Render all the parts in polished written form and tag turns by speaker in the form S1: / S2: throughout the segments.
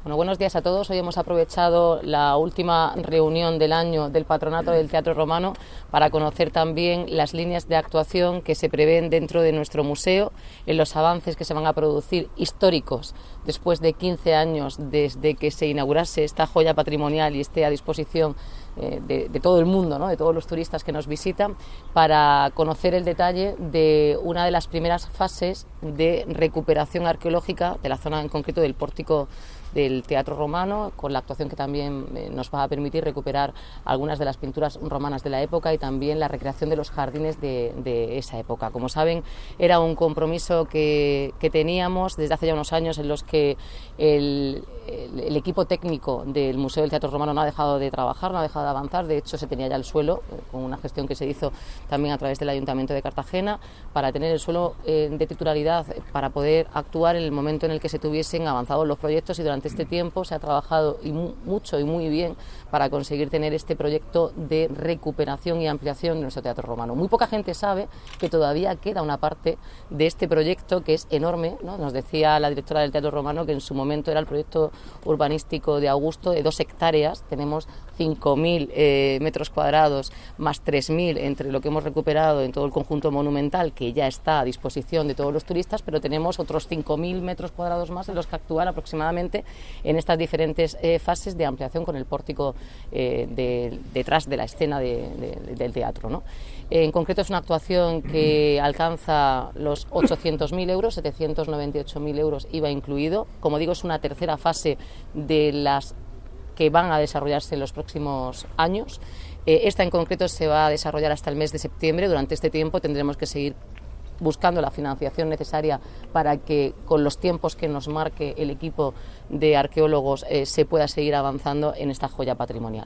S1: Bueno, buenos días a todos. Hoy hemos aprovechado la última reunión del año del Patronato del Teatro Romano para conocer también las líneas de actuación que se prevén dentro de nuestro museo, en los avances que se van a producir históricos después de 15 años desde que se inaugurase esta joya patrimonial y esté a disposición de todo el mundo, ¿no?, de todos los turistas que nos visitan, para conocer el detalle de una de las primeras fases de recuperación arqueológica de la zona en concreto del pórtico del Teatro Romano, con la actuación que también nos va a permitir recuperar algunas de las pinturas romanas de la época y también la recreación de los jardines de esa época. Como saben, era un compromiso que teníamos desde hace ya unos años, en los que el equipo técnico del Museo del Teatro Romano no ha dejado de trabajar, no ha dejado de avanzar. De hecho, se tenía ya el suelo, con una gestión que se hizo también a través del Ayuntamiento de Cartagena, para tener el suelo de titularidad, para poder actuar en el momento en el que se tuviesen avanzados los proyectos, y durante este tiempo se ha trabajado mucho y muy bien para conseguir tener este proyecto de recuperación y ampliación de nuestro Teatro Romano. Muy poca gente sabe que todavía queda una parte de este proyecto que es enorme, ¿no? Nos decía la directora del Teatro Romano que en su momento era el proyecto urbanístico de Augusto, de 2 hectáreas. Tenemos 5.000 metros cuadrados más 3.000 entre lo que hemos recuperado en todo el conjunto monumental, que ya está a disposición de todos los turistas, pero tenemos otros 5.000 metros cuadrados más en los que actuar aproximadamente en estas diferentes fases de ampliación con el pórtico detrás de la escena del teatro, ¿no? En concreto es una actuación que alcanza los 800.000 euros, 798.000 euros IVA incluido. Como digo, es una tercera fase de las que van a desarrollarse en los próximos años. Esta en concreto se va a desarrollar hasta el mes de septiembre. Durante este tiempo tendremos que seguir buscando la financiación necesaria para que, con los tiempos que nos marque el equipo de arqueólogos, se pueda seguir avanzando en esta joya patrimonial.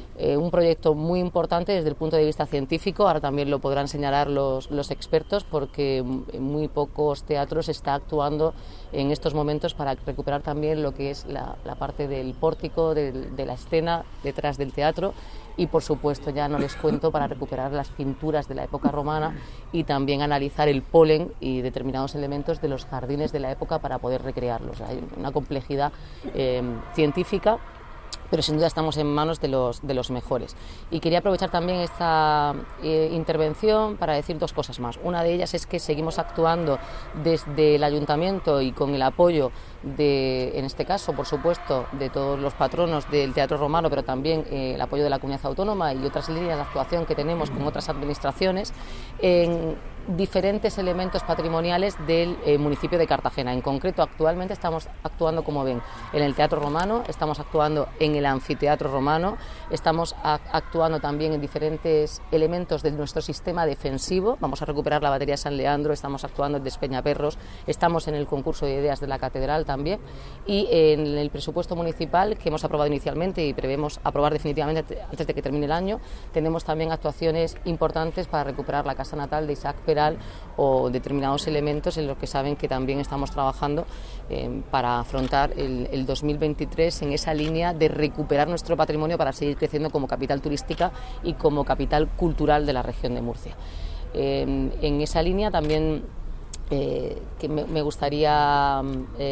S1: Un proyecto muy importante desde el punto de vista científico. Ahora también lo podrán señalar los expertos, porque en muy pocos teatros se está actuando en estos momentos para recuperar también lo que es la parte del pórtico, de la escena detrás del teatro, y por supuesto ya no les cuento para recuperar las pinturas de la época romana y también analizar el polen y determinados elementos de los jardines de la época para poder recrearlos. Hay una complejidad científica, pero sin duda estamos en manos de los mejores. Y quería aprovechar también esta intervención para decir 2 cosas más. Una de ellas es que seguimos actuando desde el Ayuntamiento y con el apoyo en este caso, por supuesto, de todos los patronos del Teatro Romano, pero también el apoyo de la Comunidad Autónoma y otras líneas de actuación que tenemos con otras administraciones en diferentes elementos patrimoniales del municipio de Cartagena. En concreto, actualmente estamos actuando, como ven, en el Teatro Romano, estamos actuando en el Anfiteatro Romano, estamos actuando también en diferentes elementos de nuestro sistema defensivo. Vamos a recuperar la batería San Leandro, estamos actuando en Despeñaperros, estamos en el concurso de ideas de la Catedral también, y en el presupuesto municipal que hemos aprobado inicialmente y prevemos aprobar definitivamente antes de que termine el año, tenemos también actuaciones importantes para recuperar la casa natal de Isaac Peral o determinados elementos en los que saben que también estamos trabajando para afrontar el 2023 en esa línea de recuperar nuestro patrimonio para seguir creciendo como capital turística y como capital cultural de la región de Murcia. En esa línea también que me gustaría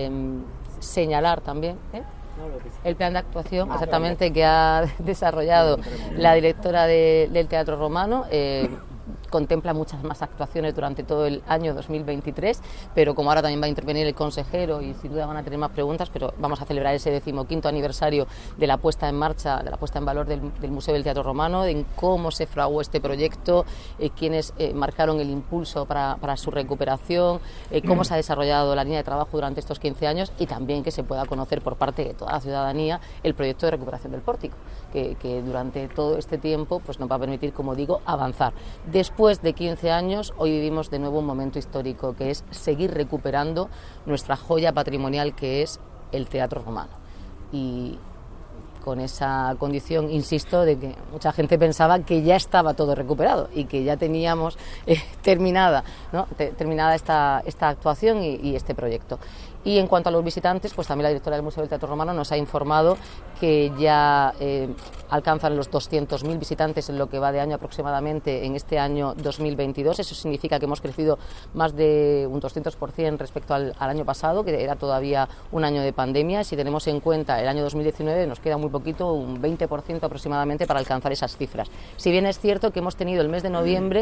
S1: señalar también el plan de actuación exactamente que ha desarrollado la directora del Teatro Romano. Contempla muchas más actuaciones durante todo el año 2023, pero como ahora también va a intervenir el consejero y sin duda van a tener más preguntas, pero vamos a celebrar ese 15º aniversario de la puesta en marcha, de la puesta en valor del Museo del Teatro Romano, de cómo se fraguó este proyecto, quiénes marcaron el impulso para su recuperación, cómo se ha desarrollado la línea de trabajo durante estos 15 años, y también que se pueda conocer por parte de toda la ciudadanía el proyecto de recuperación del pórtico, que durante todo este tiempo pues nos va a permitir, como digo, avanzar. Después de 15 años, hoy vivimos de nuevo un momento histórico, que es seguir recuperando nuestra joya patrimonial, que es el Teatro Romano. Y con esa condición, insisto, de que mucha gente pensaba que ya estaba todo recuperado y que ya teníamos terminada esta actuación y este proyecto. Y en cuanto a los visitantes, pues también la directora del Museo del Teatro Romano nos ha informado que ya alcanzan los 200.000 visitantes en lo que va de año aproximadamente en este año 2022. Eso significa que hemos crecido más de un 200% respecto al año pasado, que era todavía un año de pandemia. Si tenemos en cuenta el año 2019, nos queda muy poquito, un 20% aproximadamente para alcanzar esas cifras. Si bien es cierto que hemos tenido el mes de noviembre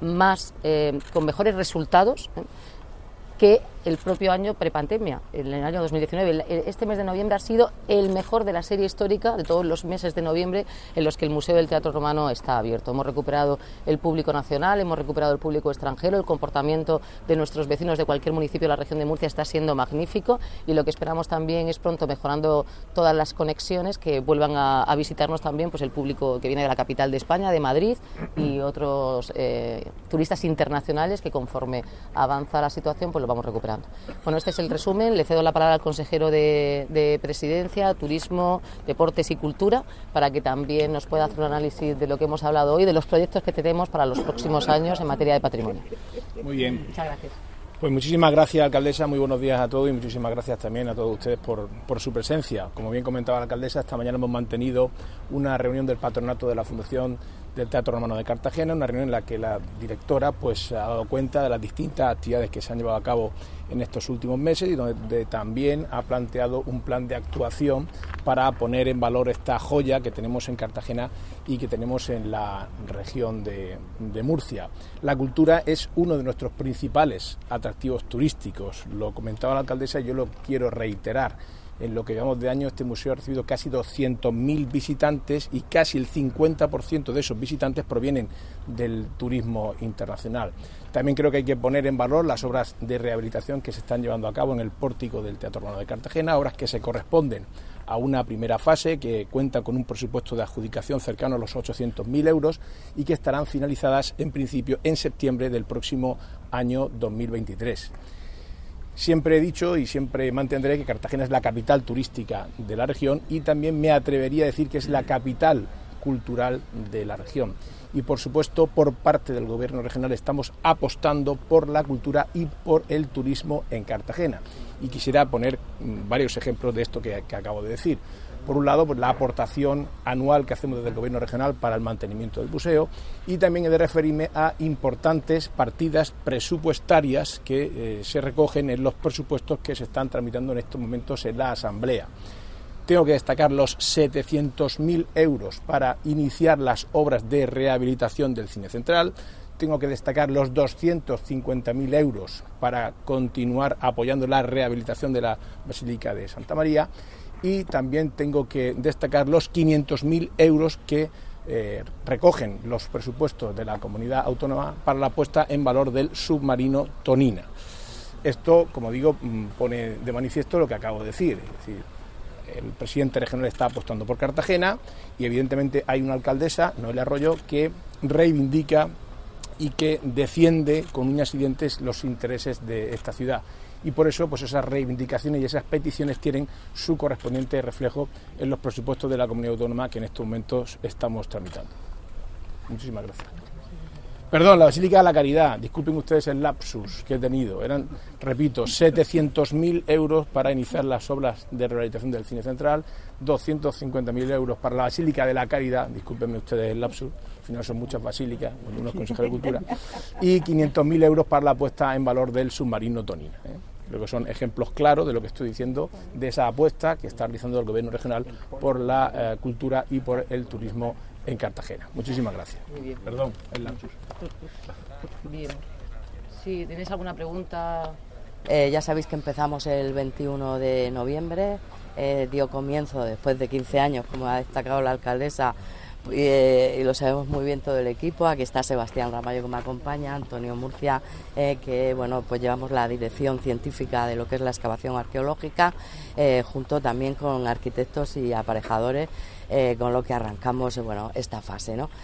S1: con mejores resultados que el propio año prepandemia, en el año 2019. Este mes de noviembre ha sido el mejor de la serie histórica de todos los meses de noviembre en los que el Museo del Teatro Romano está abierto. Hemos recuperado el público nacional, hemos recuperado el público extranjero, el comportamiento de nuestros vecinos de cualquier municipio de la región de Murcia está siendo magnífico, y lo que esperamos también es pronto, mejorando todas las conexiones, que vuelvan a visitarnos también pues el público que viene de la capital de España, de Madrid, y otros turistas internacionales que, conforme avanza la situación, pues lo vamos recuperando. Bueno, este es el resumen. Le cedo la palabra al consejero de Presidencia, Turismo, Deportes y Cultura, para que también nos pueda hacer un análisis de lo que hemos hablado hoy, de los proyectos que tenemos para los próximos años en materia de patrimonio.
S2: Muy bien.
S1: Muchas gracias.
S2: Pues muchísimas gracias, alcaldesa, muy buenos días a todos, y muchísimas gracias también a todos ustedes por su presencia. Como bien comentaba la alcaldesa, esta mañana hemos mantenido una reunión del patronato de la Fundación del Teatro Romano de Cartagena, una reunión en la que la directora pues ha dado cuenta de las distintas actividades que se han llevado a cabo en estos últimos meses, y donde también ha planteado un plan de actuación para poner en valor esta joya que tenemos en Cartagena y que tenemos en la región de Murcia. La cultura es uno de nuestros principales atractivos turísticos, lo comentaba la alcaldesa y yo lo quiero reiterar. En lo que llevamos de año, este museo ha recibido casi 200.000 visitantes, y casi el 50% de esos visitantes provienen del turismo internacional. También creo que hay que poner en valor las obras de rehabilitación que se están llevando a cabo en el pórtico del Teatro Romano de Cartagena, obras que se corresponden a una primera fase que cuenta con un presupuesto de adjudicación cercano a los 800.000 euros y que estarán finalizadas en principio en septiembre del próximo año 2023. Siempre he dicho y siempre mantendré que Cartagena es la capital turística de la región, y también me atrevería a decir que es la capital cultural de la región. Y por supuesto, por parte del Gobierno regional estamos apostando por la cultura y por el turismo en Cartagena. Y quisiera poner varios ejemplos de esto que acabo de decir. Por un lado, pues la aportación anual que hacemos desde el Gobierno regional para el mantenimiento del museo, y también he de referirme a importantes partidas presupuestarias que se recogen en los presupuestos que se están tramitando en estos momentos en la Asamblea. Tengo que destacar los 700.000 euros para iniciar las obras de rehabilitación del Cine Central. Tengo que destacar los 250.000 euros para continuar apoyando la rehabilitación de la Basílica de Santa María. Y también tengo que destacar los 500.000 euros que recogen los presupuestos de la comunidad autónoma para la puesta en valor del submarino Tonina. Esto, como digo, pone de manifiesto lo que acabo de decir. Es decir, el presidente regional está apostando por Cartagena, y evidentemente hay una alcaldesa, Noelia Arroyo, que reivindica y que defiende con uñas y dientes los intereses de esta ciudad. Y por eso pues esas reivindicaciones y esas peticiones tienen su correspondiente reflejo en los presupuestos de la comunidad autónoma que en estos momentos estamos tramitando. Muchísimas gracias. Perdón, la Basílica de la Caridad, disculpen ustedes el lapsus que he tenido, eran, repito, 700.000 euros para iniciar las obras de rehabilitación del Cine Central, 250.000 euros para la Basílica de la Caridad, discúlpenme ustedes el lapsus, al final son muchas basílicas, unos consejeros de cultura, y 500.000 euros para la puesta en valor del submarino Tonina. Creo que son ejemplos claros de lo que estoy diciendo, de esa apuesta que está realizando el Gobierno regional por la cultura y por el turismo en Cartagena. Muchísimas gracias.
S1: Muy bien.
S2: Perdón, el lapsus.
S1: Bien. Si tenéis alguna pregunta.
S3: Ya sabéis que empezamos el 21 de noviembre, dio comienzo después de 15 años, como ha destacado la alcaldesa, y lo sabemos muy bien todo el equipo. Aquí está Sebastián Ramallo, que me acompaña, Antonio Murcia, que bueno, pues llevamos la dirección científica de lo que es la excavación arqueológica, junto también con arquitectos y aparejadores, con lo que arrancamos esta fase, ¿no?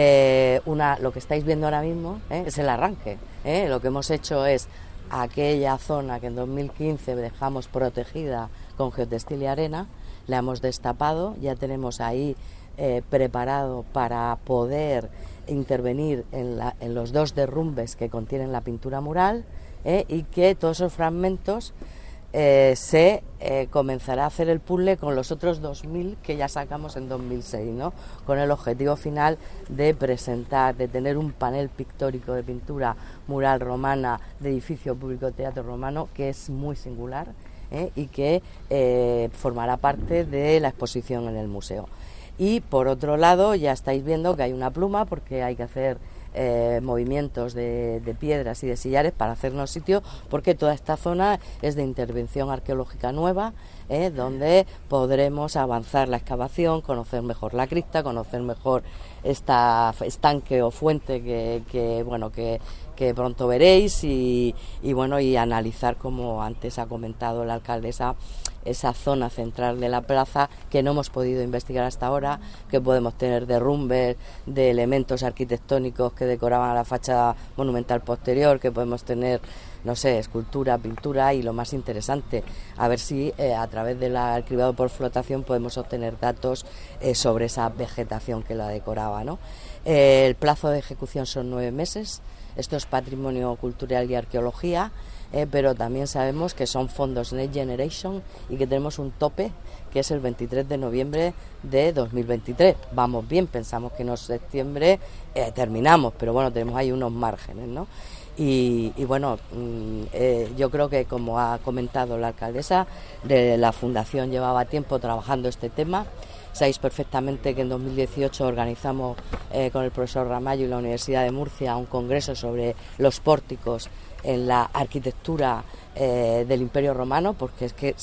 S3: Lo que estáis viendo ahora mismo es el arranque. Lo que hemos hecho es aquella zona que en 2015 dejamos protegida con geotextil y arena, la hemos destapado, ya tenemos ahí preparado para poder intervenir en los 2 derrumbes que contienen la pintura mural, y que todos esos fragmentos se comenzará a hacer el puzzle con los otros 2.000 que ya sacamos en 2006, ¿no? Con el objetivo final de presentar, de tener un panel pictórico de pintura mural romana de edificio público teatro romano, que es muy singular, y que formará parte de la exposición en el museo. Y por otro lado, ya estáis viendo que hay una pluma, porque hay que hacer movimientos de piedras y de sillares para hacernos sitio, porque toda esta zona es de intervención arqueológica nueva, donde podremos avanzar la excavación, conocer mejor la cripta, conocer mejor esta estanque o fuente que pronto veréis y analizar, como antes ha comentado la alcaldesa, esa zona central de la plaza que no hemos podido investigar hasta ahora, que podemos tener derrumbes de elementos arquitectónicos que decoraban a la fachada monumental posterior, que podemos tener, no sé, escultura, pintura, y lo más interesante, a ver si a través del cribado por flotación podemos obtener datos sobre esa vegetación que la decoraba, ¿no? El plazo de ejecución son 9 meses. Esto es patrimonio cultural y arqueología, pero también sabemos que son fondos Next Generation y que tenemos un tope que es el 23 de noviembre de 2023. Vamos bien, pensamos que en septiembre terminamos, pero bueno, tenemos ahí unos márgenes, ¿no? Yo creo que, como ha comentado la alcaldesa, la Fundación llevaba tiempo trabajando este tema. Sabéis perfectamente que en 2018 organizamos con el profesor Ramallo y la Universidad de Murcia un congreso sobre los pórticos en la arquitectura del Imperio Romano, porque es que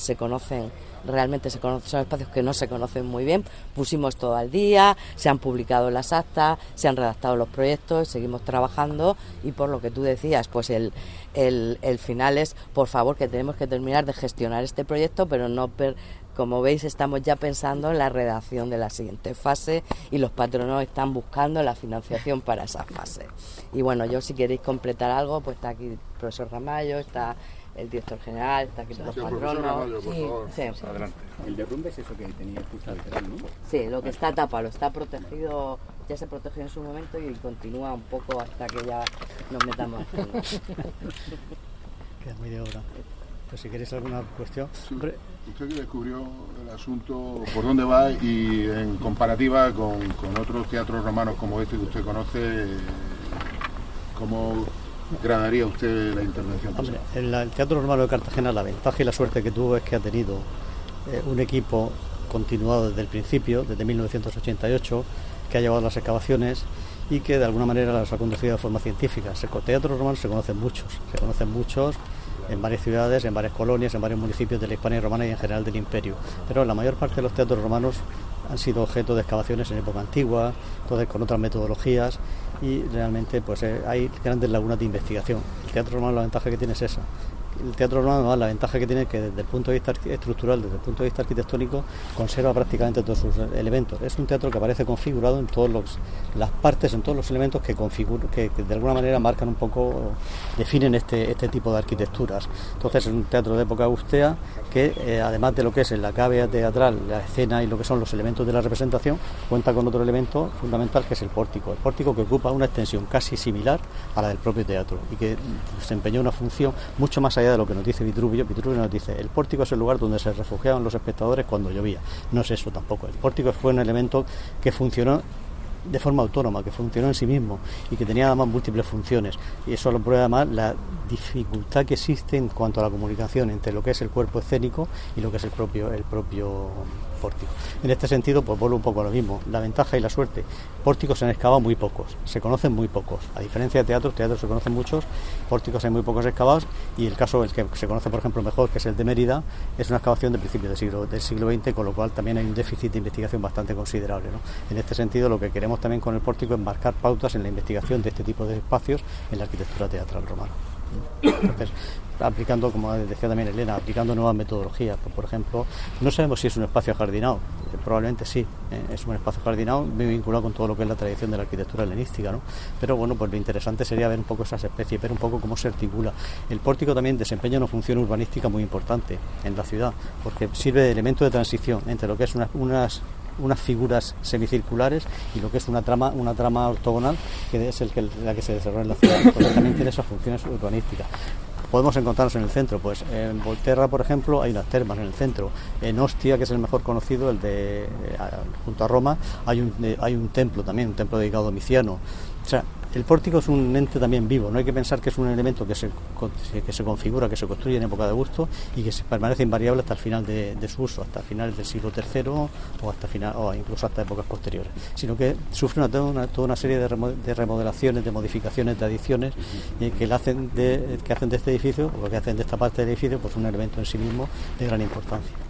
S3: son espacios que no se conocen muy bien. Pusimos todo al día, se han publicado las actas, se han redactado los proyectos, seguimos trabajando, y por lo que tú decías, pues el final es, por favor, que tenemos que terminar de gestionar este proyecto, pero como veis, estamos ya pensando en la redacción de la siguiente fase y los patronos están buscando la financiación para esa fase. Y bueno, yo, si queréis completar algo, pues está aquí el profesor Ramallo, está el director general, está aquí los patronos.
S4: Ramallo, por favor.
S3: Sí.
S4: Adelante.
S5: El derrumbe es eso que tenía justo al final, ¿no?
S3: Sí, lo que está tapado, está protegido, ya se protegió en su momento y continúa un poco hasta que ya nos metamos en el
S6: Queda media hora. Pues si queréis alguna cuestión.
S4: Sí. Usted que descubrió el asunto, por dónde va, y en comparativa con otros teatros romanos como este que usted conoce, ¿cómo gradaría usted la intervención?
S6: Hombre, el Teatro Romano de Cartagena, la ventaja y la suerte que tuvo es que ha tenido un equipo continuado desde el principio, desde 1988, que ha llevado las excavaciones y que de alguna manera las ha conducido de forma científica. Teatros romanos se conocen muchos en varias ciudades, en varias colonias, en varios municipios de la Hispania romana y en general del Imperio. Pero la mayor parte de los teatros romanos han sido objeto de excavaciones en época antigua, entonces con otras metodologías, y realmente pues hay grandes lagunas de investigación. El teatro romano, la ventaja que tiene es esa. El teatro romano, la ventaja que tiene es que desde el punto de vista estructural, desde el punto de vista arquitectónico, conserva prácticamente todos sus elementos. Es un teatro que aparece configurado en todas las partes, en todos los elementos que de alguna manera marcan un poco, definen este tipo de arquitecturas. Entonces es un teatro de época augustea que, además de lo que es la cavea teatral, la escena y lo que son los elementos de la representación, cuenta con otro elemento fundamental, que es el pórtico. El pórtico, que ocupa una extensión casi similar a la del propio teatro y que desempeñó una función mucho más allá de lo que nos dice Vitruvio. Vitruvio nos dice: el pórtico es el lugar donde se refugiaban los espectadores cuando llovía. No es eso tampoco. El pórtico fue un elemento que funcionó de forma autónoma, que funcionó en sí mismo y que tenía además múltiples funciones, y eso lo prueba además la dificultad que existe en cuanto a la comunicación entre lo que es el cuerpo escénico y lo que es el propio pórtico. En este sentido, pues vuelvo un poco a lo mismo, la ventaja y la suerte. Pórticos se han excavado muy pocos, se conocen muy pocos, a diferencia de teatros se conocen muchos, pórticos hay muy pocos excavados, y el caso, el que se conoce por ejemplo mejor, que es el de Mérida, es una excavación de principios del siglo XX, con lo cual también hay un déficit de investigación bastante considerable, ¿no? En este sentido, lo que queremos también con el pórtico es marcar pautas en la investigación de este tipo de espacios en la arquitectura teatral romana. Entonces, aplicando, como decía también Elena, aplicando nuevas metodologías. Pues, por ejemplo, no sabemos si es un espacio ajardinado, probablemente sí, es un espacio ajardinado muy vinculado con todo lo que es la tradición de la arquitectura helenística, ¿no? Pero bueno, pues lo interesante sería ver un poco esas especies, ver un poco cómo se articula. El pórtico también desempeña una función urbanística muy importante en la ciudad, porque sirve de elemento de transición entre lo que es unas figuras semicirculares y lo que es una trama ortogonal, que es la que se desarrolla en la ciudad. Entonces también tiene esas funciones urbanísticas. podemos encontrarnos en el centro. Pues en Volterra, por ejemplo, hay unas termas en el centro. En Ostia, que es el mejor conocido, el de junto a Roma, hay un templo también, un templo dedicado a Domiciano. O sea, el pórtico es un ente también vivo, no hay que pensar que es un elemento que se configura, que se construye en época de Augusto y que se permanece invariable hasta el final de su uso, hasta finales del siglo III o incluso hasta épocas posteriores, sino que sufre toda una serie de remodelaciones, de modificaciones, de adiciones que hacen de este edificio, o que hacen de esta parte del edificio, pues un elemento en sí mismo de gran importancia.